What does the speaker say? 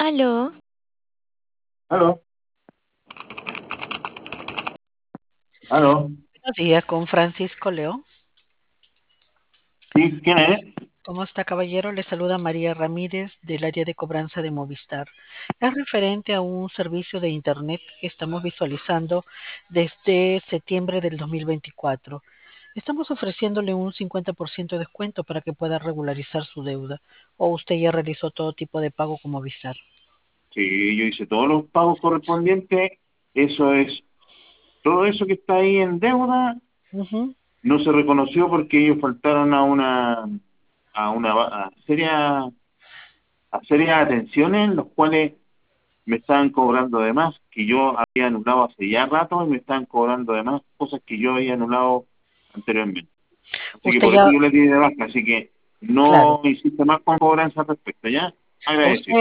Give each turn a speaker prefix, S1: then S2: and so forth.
S1: Aló,
S2: Aló, aló.
S3: Buenos días, con Francisco León.
S2: ¿Sí? ¿Quién es?
S3: ¿Cómo está, caballero? Le saluda María Ramírez del área de cobranza de Movistar. Es referente a un servicio de Internet que estamos visualizando desde septiembre del 2024. Estamos ofreciéndole un 50% de descuento para que pueda regularizar su deuda. ¿O usted ya realizó todo tipo de pago con Movistar?
S2: Sí, yo hice todos los pagos correspondientes. Eso es, todo eso que está ahí en deuda
S3: Ujú.
S2: no se reconoció porque ellos faltaron a serias atenciones, en los cuales me estaban cobrando de más, que yo había anulado hace ya rato y me estaban cobrando de más cosas que yo había anulado anteriormente. Así que
S3: Usted
S2: por eso
S3: ya,
S2: yo le di de baja, así que
S3: claro,
S2: no hiciste más con cobranza al respecto, ¿ya?
S3: usted
S2: Agradecido.